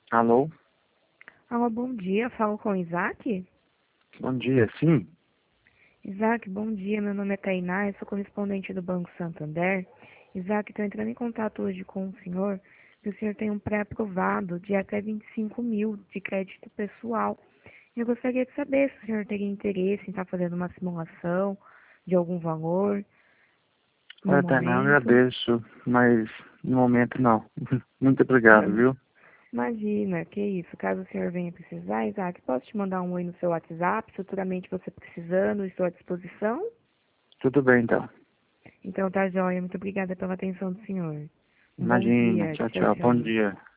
Alô? Alô, bom dia. Falo com o Isaac? Bom dia, sim? Isaac, bom dia. Meu nome é Tainá, eu sou correspondente do Banco Santander. Isaac, estou entrando em contato hoje com o senhor, que o senhor tem um pré-aprovado de até 25 mil de crédito pessoal. Eu gostaria de saber se o senhor teria interesse em estar fazendo uma simulação de algum valor no Olha, Tainá, eu momento. agradeço, mas no momento não. Muito obrigado, viu? Imagina, que isso. Caso o senhor venha precisar, Isaac, posso te mandar um oi no seu WhatsApp, futuramente você precisando, estou à disposição? Tudo bem, então. Então tá joia. Muito obrigada pela atenção do senhor. Um bom Imagina. dia. Tchau, Tchau, tchau. Bom tchau. dia.